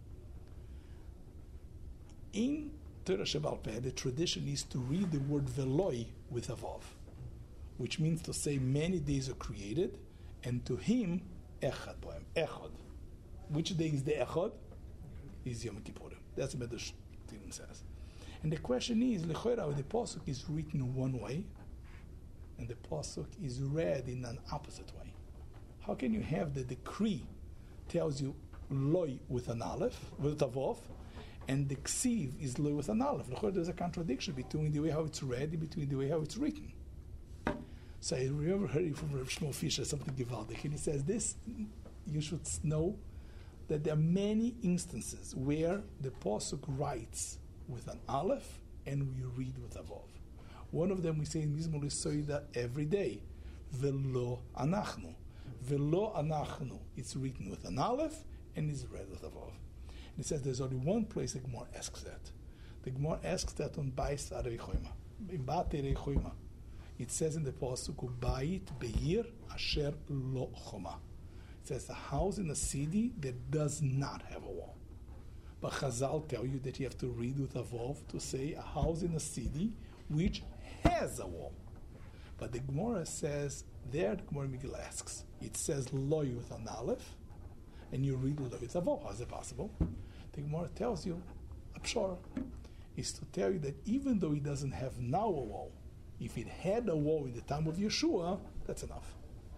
In Torah Shebal Peh, the tradition is to read the word veloi with a vav, which means to say many days are created, and to him echad bohem, echad. Which day is the echad? Is Yom Kippurim. That's what the Shtilim says. And the question is, Lechoira, the pasuk is written one way, and the pasuk is read in an opposite way. How can you have the decree tells you loy with an aleph, with a vav, and the ksiv is loy with an aleph? Lechoira, there's a contradiction between the way how it's read and between the way how it's written. So I remember hearing from Rav Shmuel Fisher something gewaldig, and he says this: you should know that there are many instances where the pasuk writes with an aleph and we read with a vav. One of them we say in Mizmor Yisoida every day, velo anachnu. Velo anachnu. It's written with an aleph and is read with a vav. And it says there's only one place the Gemara asks that. The Gemara asks that on Bais Arei Choima. In Bat Arei Choima. It says in the pasuk, Bait beir asher lo choma. It says a house in a city that does not have a wall. But Chazal tell you that you have to read with a vav to say a house in a city which has a wall. But the Gemara says, there the Gemara Megillah asks, it says loy with an aleph, and you read loy with a vav. How is it possible? The Gemara tells you, a pshara is to tell you that even though it doesn't have now a wall, if it had a wall in the time of Yeshua, that's enough.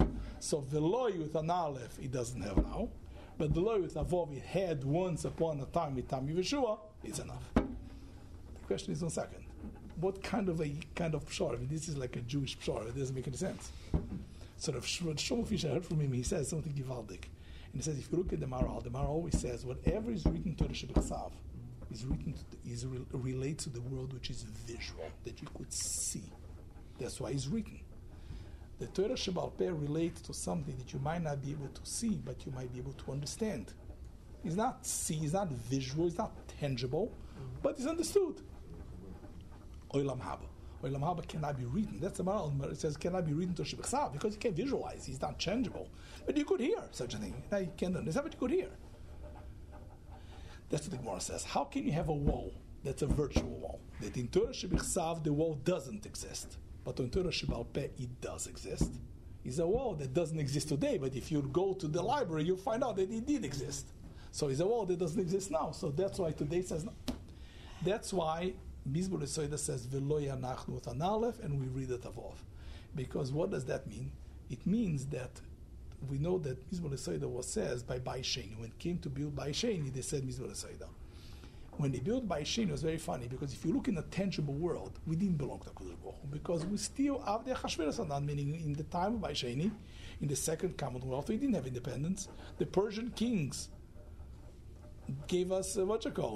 So the loy with an aleph, it doesn't have now, but the loy with a vav, it had once upon a time with time of Yeshua, is enough. The question is, one second, what kind of pshar? I mean, this is like a Jewish pshar. It doesn't make any sense. So what Shlomo Fisher heard from him, he says something gewaldig. And he says, if you look at the Maral always says, whatever is written Torah Shebechsav is written relates to the world which is visual, that you could see. That's why it's written. The Torah Shebal Peh relates to something that you might not be able to see, but you might be able to understand. It's not it's not visual, it's not tangible, but it's understood. Olam Haba. Olam Haba cannot be written. That's the Maral. It says cannot be written to Shebechsav because you can't visualize. It's not changeable. But you could hear such a thing. Now you can't understand, but you could hear. That's what the Gemara says. How can you have a wall that's a virtual wall? That in Torah Shebechsav the wall doesn't exist. But in Torah Shebal Peh it does exist. It's a wall that doesn't exist today, but if you go to the library, you'll find out that it did exist. So it's a wall that doesn't exist now. So that's why today says no. That's why Mizmor Yisoida says Velo Yanachnu with an aleph, and we read it avov. Because what does that mean? It means that we know that Mizmor Yisoida says by Bai Sheni. When it came to build Bai Sheni, they said Mizmor Yisoida. When they built Bai Sheni, it was very funny because if you look in a tangible world, we didn't belong to HaKadosh Baruch Hu because we still have the Achashverosh Hanan, meaning in the time of Bai Sheni, in the second Commonwealth, we didn't have independence. The Persian kings gave us they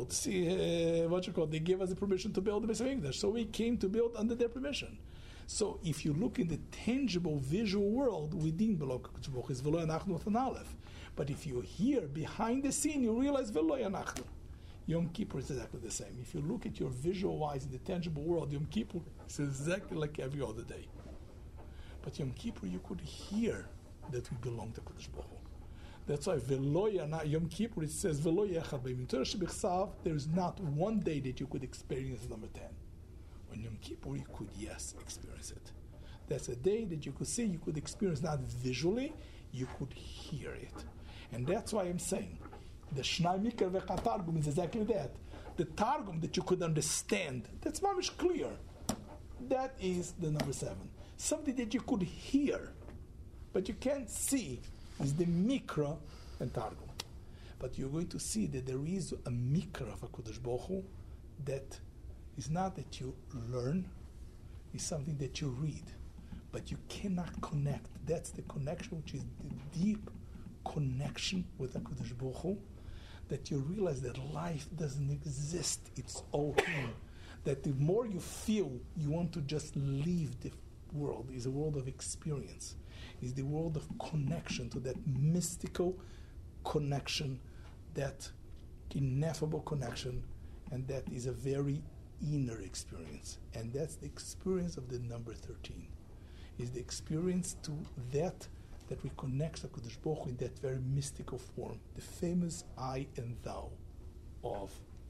gave us the permission to build the Beis HaMikdash. So we came to build under their permission. So if you look in the tangible visual world, we didn't belong to HaKadosh Baruch Hu. It's Velo Yanachnu with an aleph. But if you're here behind the scene, you realize Velo Yanachnu. Yom Kippur is exactly the same. If you look at your visual-wise in the tangible world, Yom Kippur is exactly like every other day. But Yom Kippur, you could hear that we belong to HaKadosh Baruch Hu. That's why Yom Kippur, it says Velo Yechad B'Yim. In Torah Shebechsav, there is not one day that you could experience number 10. When Yom Kippur, you could, yes, experience it. That's a day that you could see, you could experience not visually, you could hear it. And that's why I'm saying, the Shnai Mikra Vecha Targum is exactly that. The Targum that you could understand, that's mamish clear. That is the number 7. Something that you could hear, but you can't see, is the Mikra and Targum. But you're going to see that there is a Mikra of HaKadosh Baruch Hu that is not that you learn, it's something that you read, but you cannot connect. That's the connection, which is the deep connection with HaKadosh Baruch Hu, that you realize that life doesn't exist, it's all him. That the more you feel you want to just leave the world, is a world of experience. is the world of connection, to that mystical connection, that ineffable connection, and that is a very inner experience. And that's the experience of the number 13. Is the experience to that we connect to HaKadosh Baruch Hu in that very mystical form, the famous I and Thou of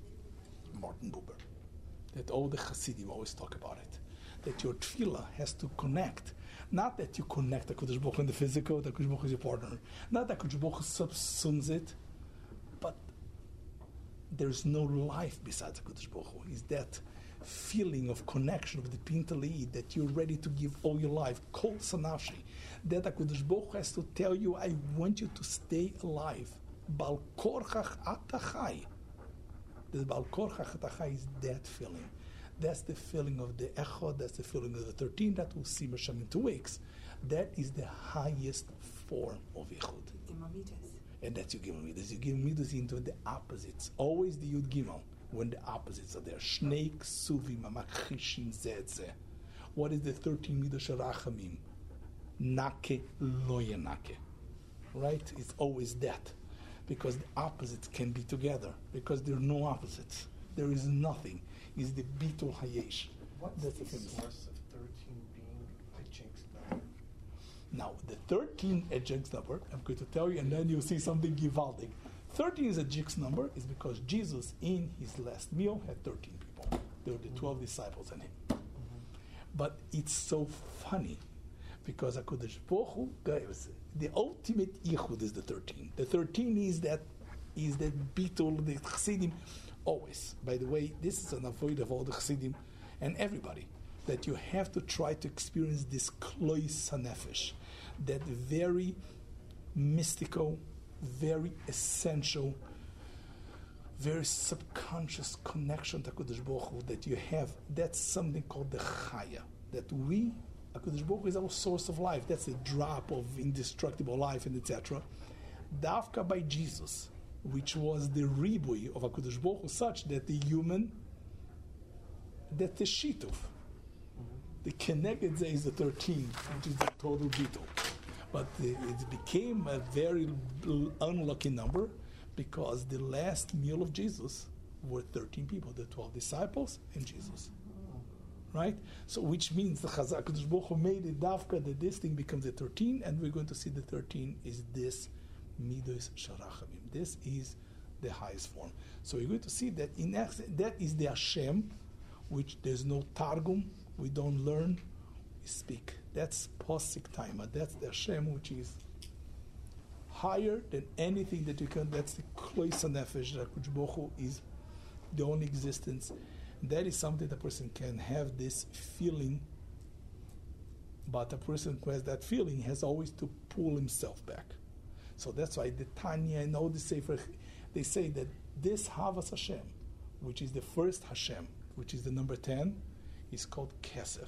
Martin Buber, that all the Hasidim always talk about it, that your tefillah has to connect, not that you connect to HaKadosh Baruch Hu in the physical, that HaKadosh Baruch Hu is your partner, not that HaKadosh Baruch Hu subsumes it, but there's no life besides HaKadosh Baruch Hu. Is that feeling of connection of the Pintali, that you're ready to give all your life, kol sanafshi, that HaKadosh Baruch Hu has to tell you, I want you to stay alive. Bal korchach atachai. The bal korchach atachai is that feeling. That's the feeling of the Echad, that's the feeling of the 13 that we'll see Mesham in 2 weeks. That is the highest form of Yichud. And that's your Gimel Midas. Your Gimel Midas into the opposites. Always the Yud Gimel, when the opposites are there. Shnei Ksuvim Amakhishin Zedze. What is the 13 Midas Rachamim? Nake lo yenake. Right? It's always that. Because the opposites can be together. Because there are no opposites. There is nothing. It's the Bitul Hayesh. What's That's the the famous. source of 13 being a jinx number? Now, the 13 a jinx number, I'm going to tell you, and then you'll see something givaldic. 13 is a jinx number, is because Jesus, in his last meal, had 13 people. There were the 12 disciples and him. But it's so funny, because HaKadosh Baruch Hu gives the ultimate yichud is the 13. The 13 is that bitul, the chassidim, always. By the way, this is an avoid of all the chassidim and everybody, that you have to try to experience this klois hanefesh, that very mystical, very essential, very subconscious connection to HaKadosh Baruch Hu that you have. That's something called the chaya, that HaKadosh Baruch Hu is our source of life. That's a drop of indestructible life, and etc. Dafka by Jesus, which was the ribui of HaKadosh Baruch Hu, such that the human, that the shituf, the Keneged Zeh is the 13, which is the total bittul. But it became a very unlucky number because the last meal of Jesus were 13 people, the 12 disciples and Jesus. Right? So which means the Chazak HaKadosh Baruch Hu made it dafka that this thing becomes a 13, and we're going to see the 13 is this Midos Sharachamim. This is the highest form. So we're going to see that that is the Hashem, which there's no Targum, we don't learn, we speak. That's Posik Taima. That's the Hashem, which is higher than anything that you can. That's the Klois HaNefesh, that HaKadosh Baruch Hu is the only existence. That is something the person can have this feeling, but a person who has that feeling has always to pull himself back. So that's why the Tanya and all the Sefer, they say that this Havas Hashem, which is the first Hashem, which is the number 10, is called Kesef.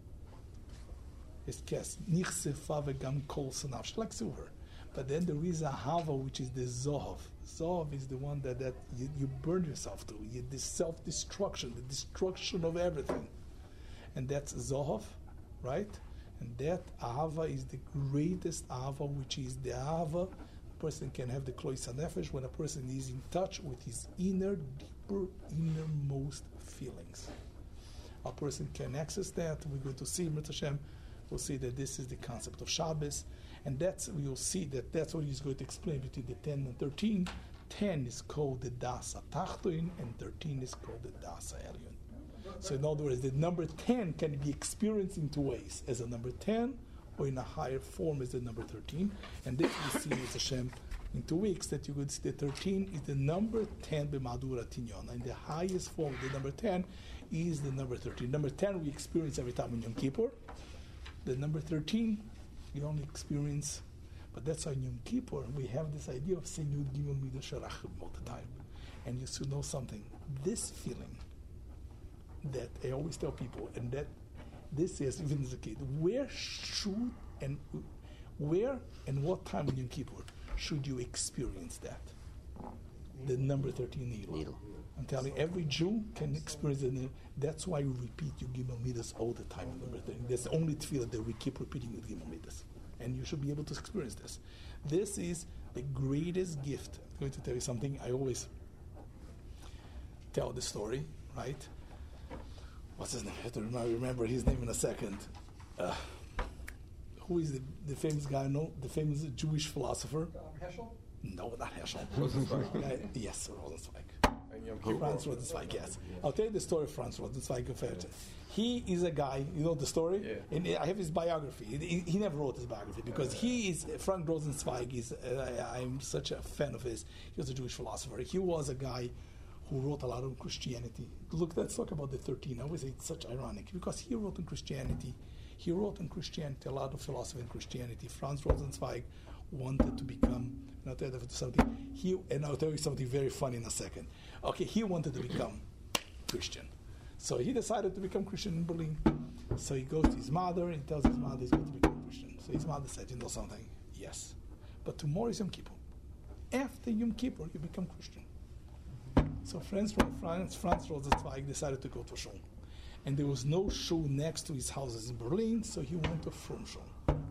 It's Kesef. Nichsefa vegam kol sanav, like silver. But then there is a Hava, which is the Zohov. Zohov is the one that you burn yourself to. The self-destruction, the destruction of everything. And that's Zohov, right? And that Ahava is the greatest Ahava, which is the Ahava. A person can have the Klois HaNefesh when a person is in touch with his deeper, innermost feelings. A person can access that. We're going to see, Mitzvah Hashem, we'll see that this is the concept of Shabbos. And we'll see that's what he's going to explain between the 10 and 13. 10 is called the Das HaTachtoin, and 13 is called the Das HaElyon. So in other words, the number 10 can be experienced in 2 ways, as a number 10 or in a higher form as the number 13. And this we see with Hashem in 2 weeks, that you would see the 13 is the number 10 b'Madura Tinyona. And the highest form, the number 10, is the number 13. Number 10 we experience every time in Yom Kippur. The number 13 you only experience, but that's why in Yom Kippur we have this idea of saying Yud Gimel Midos Sharachim all the time. And you should know something. This feeling that I always tell people, and that this is even as a kid, where and what time in Yom Kippur should you experience that? The number 13 needle. I'm telling you, every Jew can experience it. That's why we repeat Yud Gimel Midos all the time. Number 13. That's the only tefillah that we keep repeating Yud Gimel Midos. and you should be able to experience this. This is the greatest gift. I'm going to tell you something. I always tell the story, right? What's his name? I have to remember his name in a second. Who is the famous guy? No, the famous Jewish philosopher. Heschel? No, not Heschel. Rosenzweig. Yes, Rosenzweig. And Yom Kippur. Franz Rosenzweig, yes. I'll tell you the story of Franz Rosenzweig. He is a guy, you know the story? Yeah. And I have his biography. He never wrote his biography because Frank Rosenzweig is, I'm such a fan of his. He was a Jewish philosopher. He was a guy who wrote a lot on Christianity. Look, let's talk about the 13. I always say it's such ironic because he wrote on Christianity. He wrote on Christianity, a lot of philosophy in Christianity. Franz Rosenzweig wanted to become, and I'll tell you something, I'll tell you something very funny in a second. Okay, he wanted to become Christian. So he decided to become Christian in Berlin. So he goes to his mother and he tells his mother he's going to become Christian. So his mother said, you know something? Yes. But tomorrow is Yom Kippur. After Yom Kippur, you become Christian. So Franz Rosenzweig decided to go to shul. And there was no shul next to his houses in Berlin, so he went to Frum shul.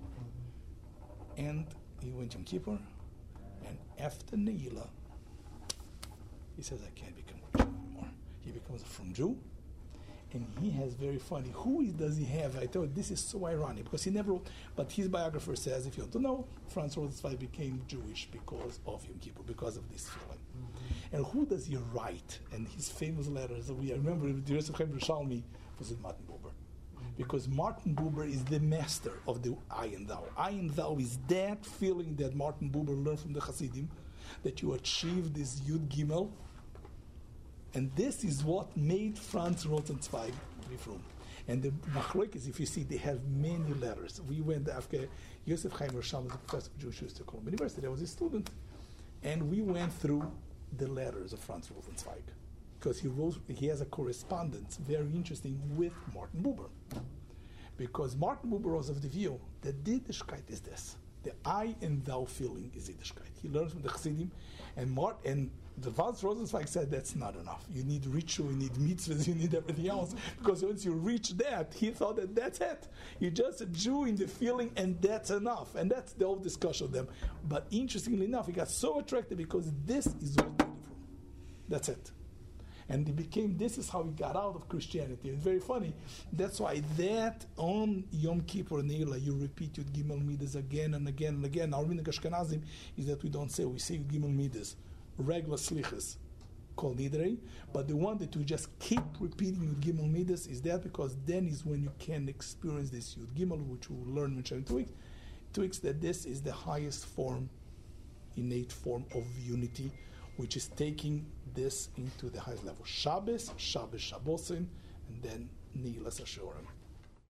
And he went Yom Kippur, and after Ne'ilah, he says, I can't become Christian anymore. He becomes a Frum Jew, and he has very funny, does he have? I thought this is so ironic, because he never wrote, but his biographer says, if you want to know, Franz Rosenzweig became Jewish because of Yom Kippur, because of this feeling. And who does he write? And his famous letters, I remember the Yosef Chaim Yerushalmi was with Martin Buber. Because Martin Buber is the master of the I and Thou. I and Thou is that feeling that Martin Buber learned from the Hasidim, that you achieve this Yud Gimel. And this is what made Franz Rosenzweig Rifrum. And the Machloekes, if you see, they have many letters. We went after Yosef Chaim Yerushalmi was a professor of Jewish history at Columbia University. I was a student. And we went through the letters of Franz Rosenzweig, because he has a correspondence, very interesting, with Martin Buber. Because Martin Buber was of the view that Yiddishkeit is this. The I and Thou feeling is Yiddishkeit. He learns from the Chassidim, and the Franz Rosenzweig said that's not enough. You need ritual, you need mitzvahs, you need everything else. Because once you reach that, he thought that that's it. You're just a Jew in the feeling, and that's enough. And that's the whole discussion of them. But interestingly enough, he got so attracted because this is what he from. That's it. And this is how he got out of Christianity. It's very funny. That's why that on Yom Kippur Ne'ilah, you repeat Yud Gimel Midas again and again and again. Our Minhag Ashkenazim is that we don't say, we say Yud Gimel Midas, regular slichas called Nidrei, but the one that we just keep repeating Yud Gimel Midas is that because then is when you can experience this Yud Gimel, which we will learn in 2 weeks. 2 weeks that this is the highest form, innate form of unity, which is taking this into the highest level. Shabbos, Shabbosin, and then Ne'ilas Hashorim.